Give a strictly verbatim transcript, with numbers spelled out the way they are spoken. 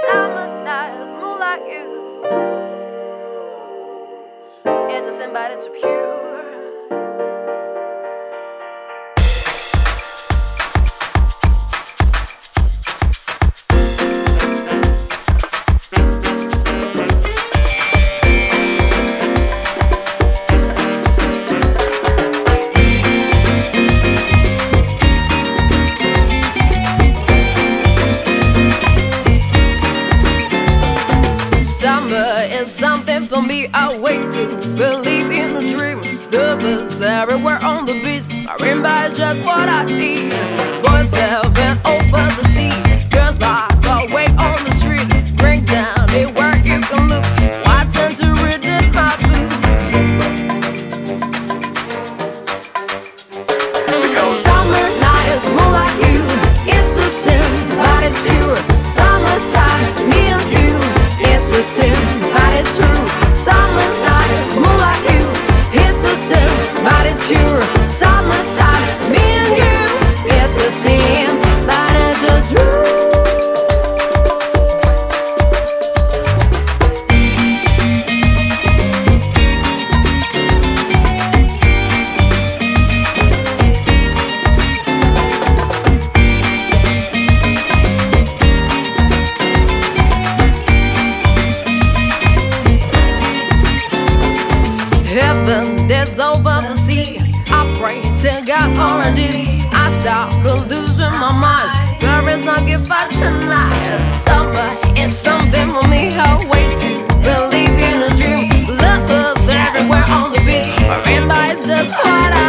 Summer night, smooth like you. It's a sin, but it's pure. Summer is something for me, I wait to believe in a dream. Lovers everywhere on the beach, marimba is just what I need. Boys sailing over the sea, girls lie away on the street. Bring down anywhere you can look, I tend to read in my boots. Summer night is smooth like you, it's a sin, but it's pure. Summertime, me and you, it's a sin, but it's true. Summer night is smooth like you, it's a sin, but it's pure. Summertime, me and you, it's a sin, but it's a truth. Heaven that's over the sea, I pray to God already. I start losing my mind. There is no gift for tonight. Summer is something for me. I wait to believe in a dream. Lovers everywhere on the beach. Marimba is just what I